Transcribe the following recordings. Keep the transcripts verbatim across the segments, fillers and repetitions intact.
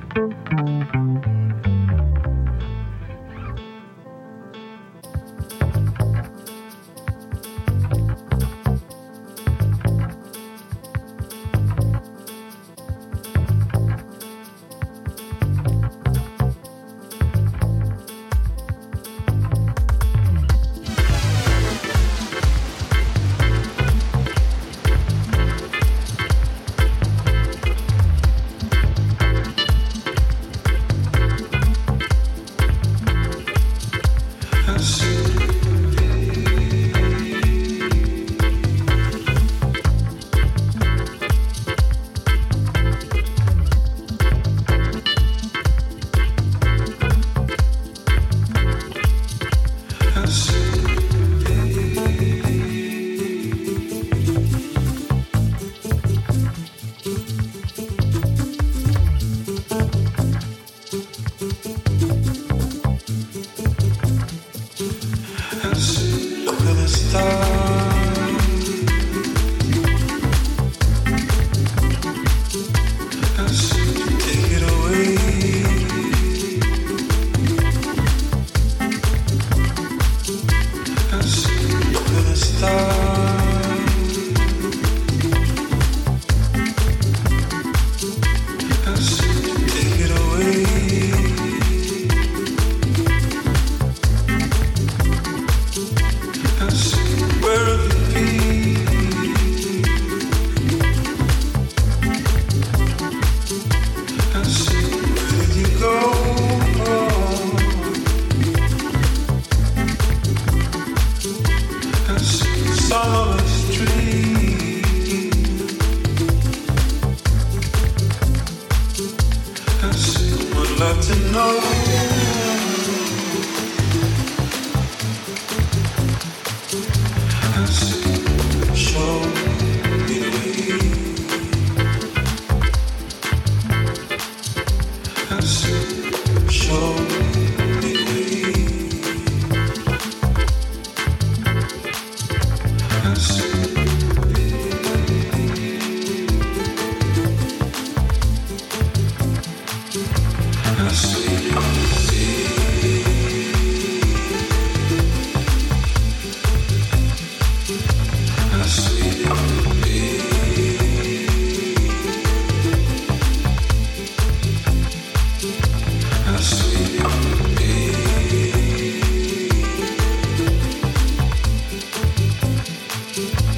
Thank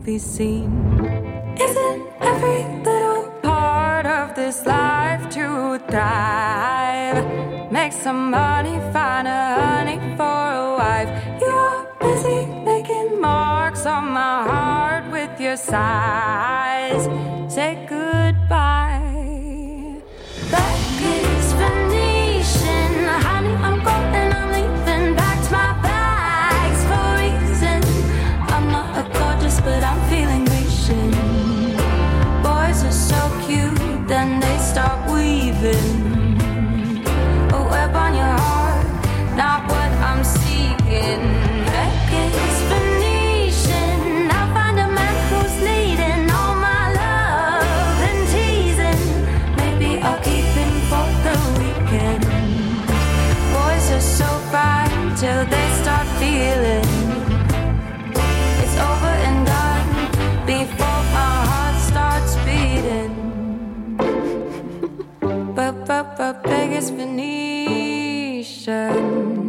movie scene. Isn't every little part of this life to thrive? Make some money, find a honey for a wife. You're busy making marks on my heart with your sighs. Say goodbye. Back is Venetian, honey, I'm golden, I'm leaving. Packed my bags for a reason. I'm not a gorgeous, but I'm feeling Grecian. Boys are so cute, then they start weaving a web on your heart, not what I'm seeking. Back is Venetian, I'll find a man who's needing all my love and teasing. Maybe I'll keep him for the weekend. Boys are so fine till they start feeling it's over and done before my heart starts beating. But, but, but, Vegas, Venetian.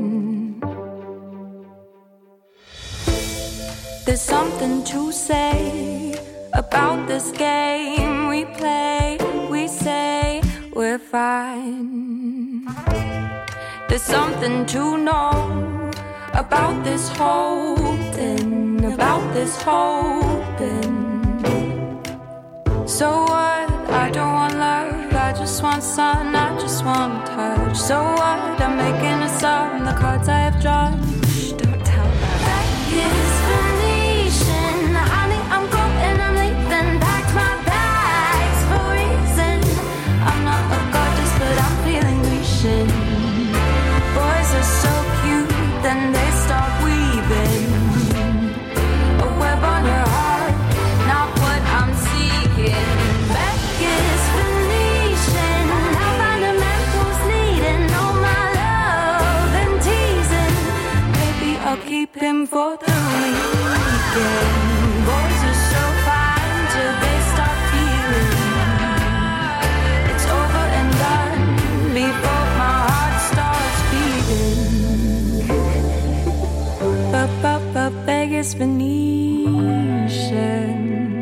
There's something to say about this game we play. We say we're fine. There's something to know about this holding, about this holding. So what? I don't want love, I just want sun, I just want touch. So what? I'm making a sum, the cards I have drawn. Shh, don't tell her. That is Venetian, honey, I'm golden, I'm leaving. Packed my bags for a reason. I'm not a gorgeous, but I'm feeling Grecian. Boys are so cute, then they start weaving a web on your heart, not what I'm seeking. Back is Venetian, I'll find a man who's needing all my love and teasing. Maybe I'll keep him for the weekend. Boys are so fine till they start feeling it's over and done before my heart starts beating. But, but, but, Vegas, Venetian.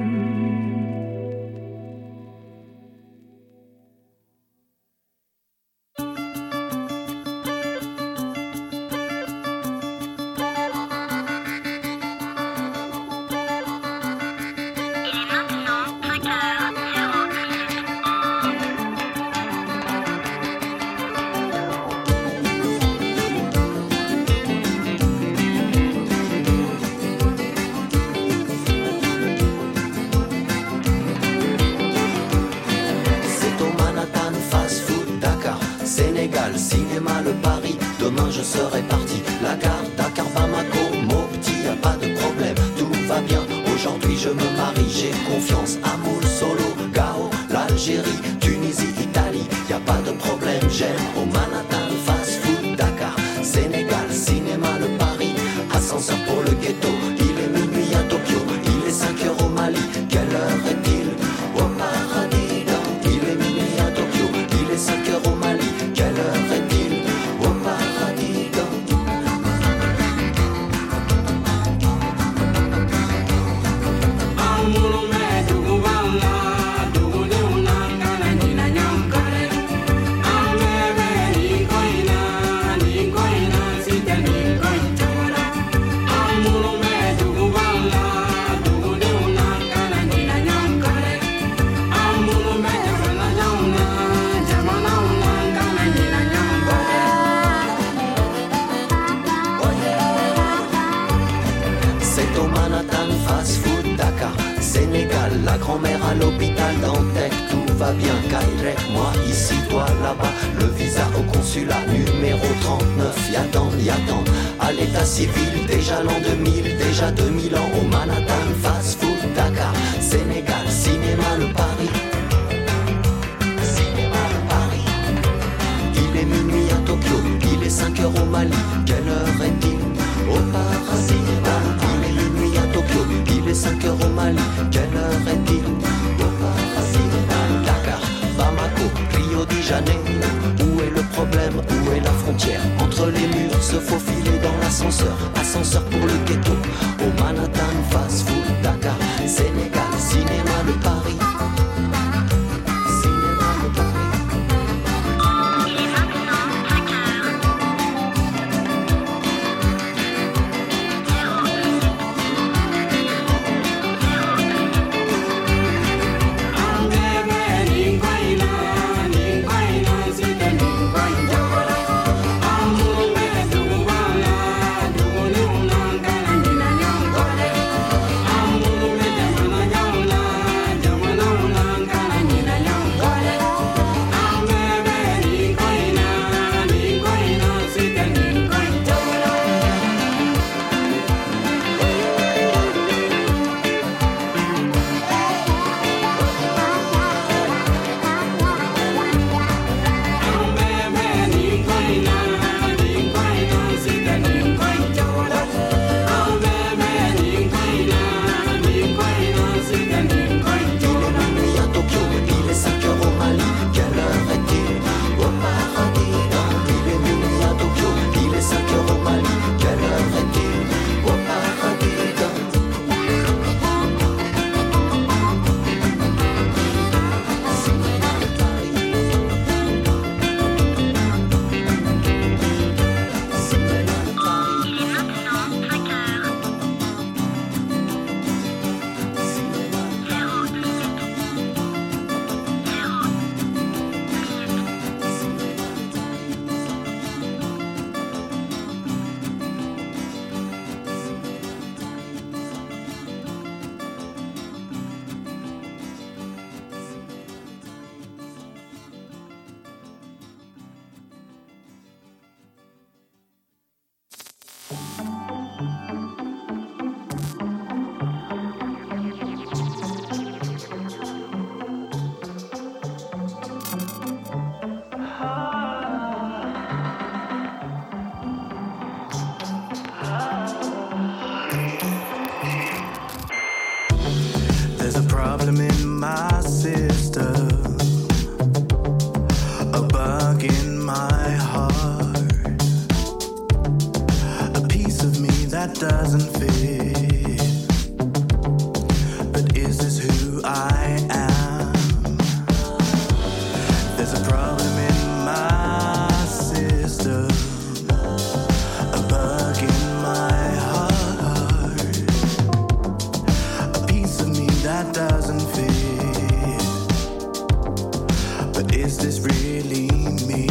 Cinéma, le Paris, demain je serai parti. La gare, Dakar, Bamako, Mopti, y a pas de problème, tout va bien. Aujourd'hui je me marie, j'ai confiance. Amoul, Solo, Gao, l'Algérie, Tunisie, Italie, y a pas de problème. J'aime au Manhattan, fast food, Dakar, Sénégal, cinéma, le Paris. Ascenseur pour le ghetto, il est minuit à Tokyo, il est cinq heures au Mali. Quelle heure est-il au paradis? Il est minuit à Tokyo, il est cinq heures au Mali. Quelle heure est-il au paradis? La grand-mère à l'hôpital Dantec, tout va bien, Kairek, moi ici, toi là-bas. Le visa au consulat numéro trente-neuf, y'attend, y'attend. À l'état civil, déjà l'an deux mille, déjà deux mille ans. Au Manhattan, fast food, Dakar, Sénégal, cinéma, le Paris. Cinéma, le Paris. Il est minuit à Tokyo, il est cinq heures au Mali. Quelle heure est-il au paradis? Il est minuit à Tokyo, il est cinq heures au Mali. Quelle heure est-il au paradis? Dakar, Bamako, Rio de Janeiro. Où est le problème? Où est la frontière? Entre les murs, se faufiler dans l'ascenseur. Ascenseur pour le ghetto. Au Manhattan, fast food, Dakar, sister, a bug in my heart, a piece of me that doesn't fit. But is this who I am? There's a problem in my system, a bug in my heart, a piece of me that doesn't fit. But is this really me?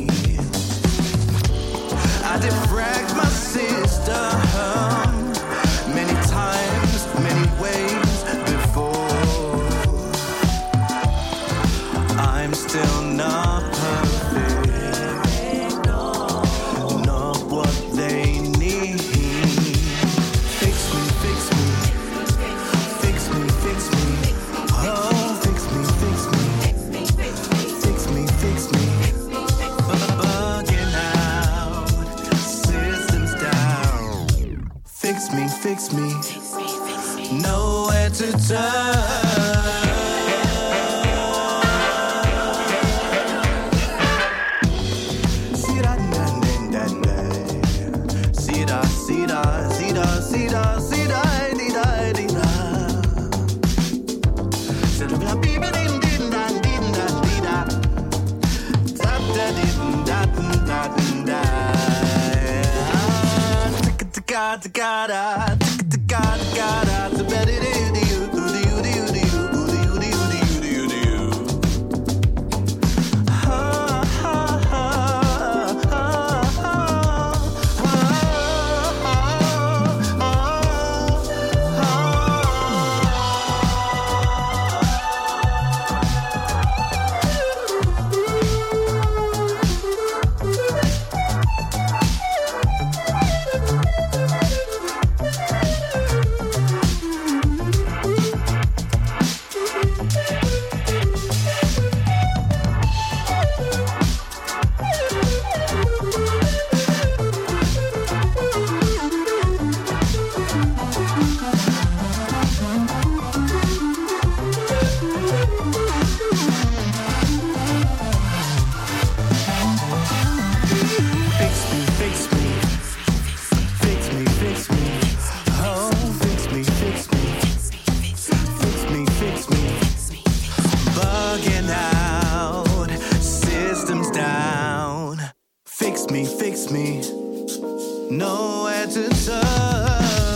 I defragged my sister many times, many ways before. I'm still not perfect, not what they need. Fix me, fix me, fix me, fix me. Oh, fix me, fix me, fix me, fix me. Bugging out, systems down. Fix me, fix me, nowhere to turn. See that, that, that, that. See that, see that, see that, see that, see that, dee da, dee da. Said the black people didn't, didn't, didn't, didn't, dee da. Tap da, didn't, da, da, da, da. Ticka, ticka, ticka, da. Ticka, ticka, ticka, da. So better do, do, do, do, do, do, do, do, do, do, do, do. Ha, ha, ha, ha, ha, Fix me, fix me, fix me, fix me. Oh, fix me, fix me, fix me, fix me. Bugging out, systems down. Fix me, fix me, nowhere to turn.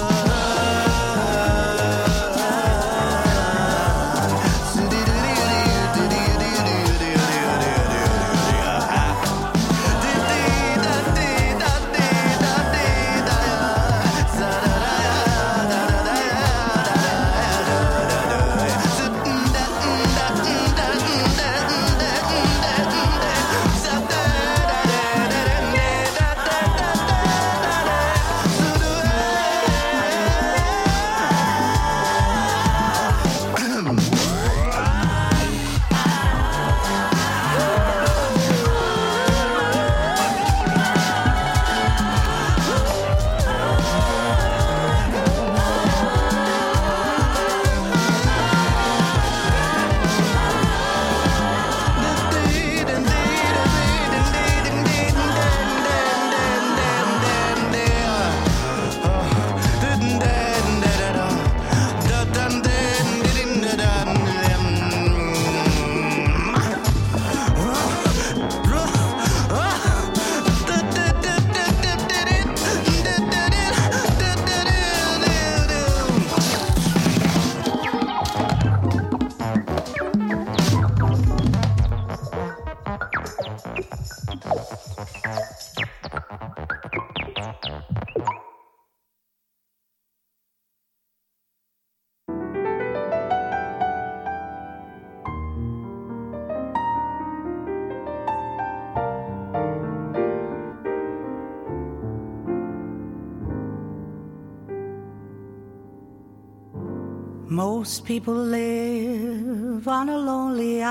Most people live on a lonely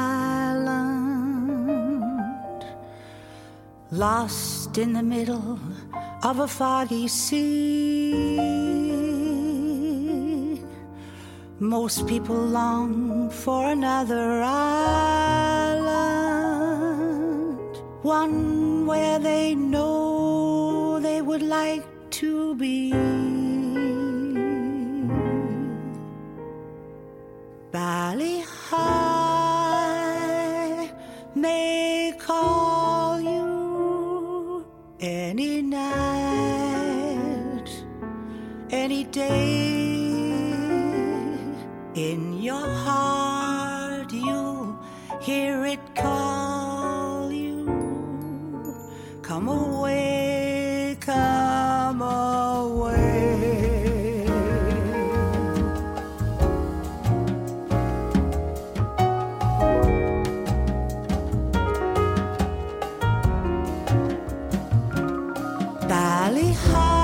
island, lost in the middle of a foggy sea. Most people long for another island, one where they know they would like to be. Valley High may call you any night, any day. In your heart you'll hear it call you. Come away, come away. Valley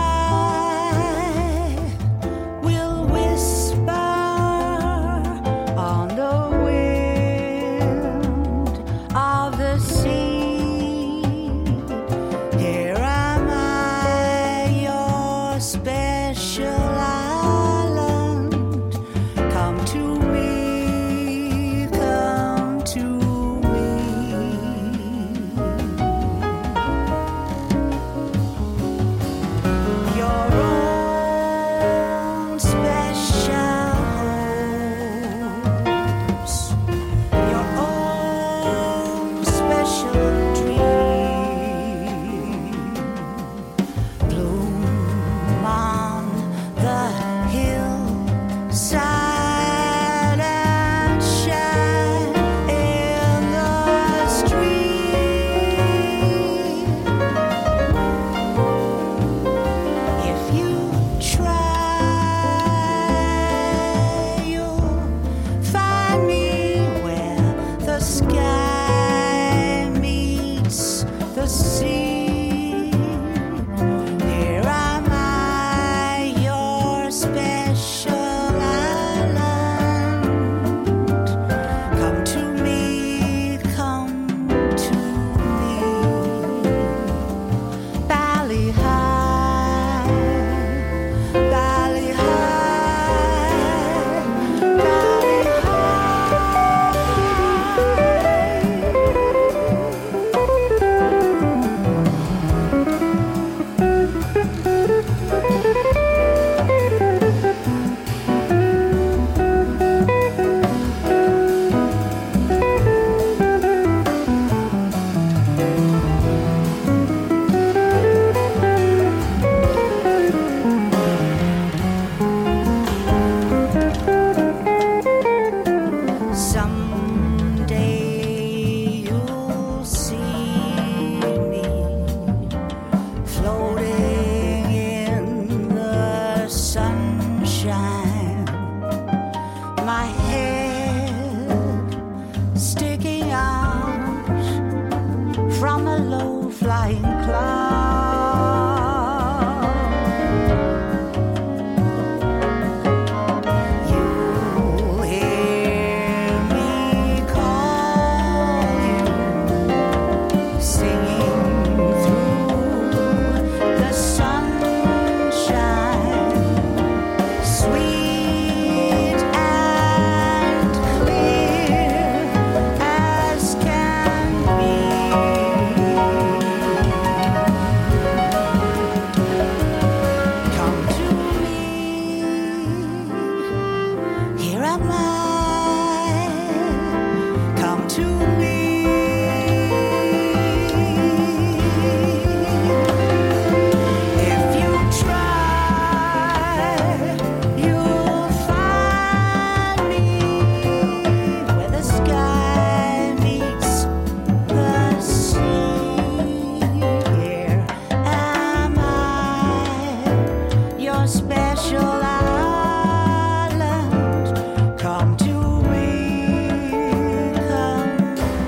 High will whisper on the wind of the sea. Here am I, your special island. Come to me, come to me. Your own special homes, your own special dream. Bloom on the hillside and shine in the street. If you try, you'll find me where the sky meets the sea. Here am I, your special island. Come to me, come to me. Valley High, Valley High, Valley Someday you'll see me floating in the sunshine, my head sticking out from a low-flying cloud. You'll hear me call you, singing through the sunshine, sweet and clear as can be. Come to me, here am I. Come to me. If you try, you'll find me where the sky meets the sea. Here am I, your special island. Come to me, come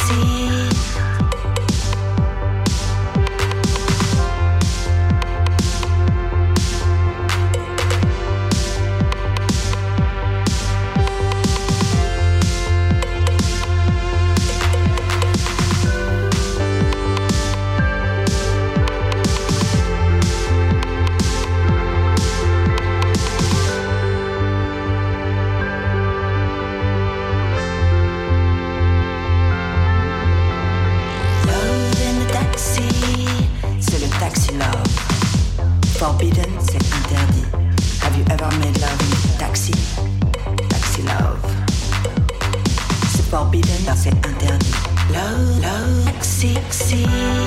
Forbidden, c'est interdit. Love, love, taxi, taxi.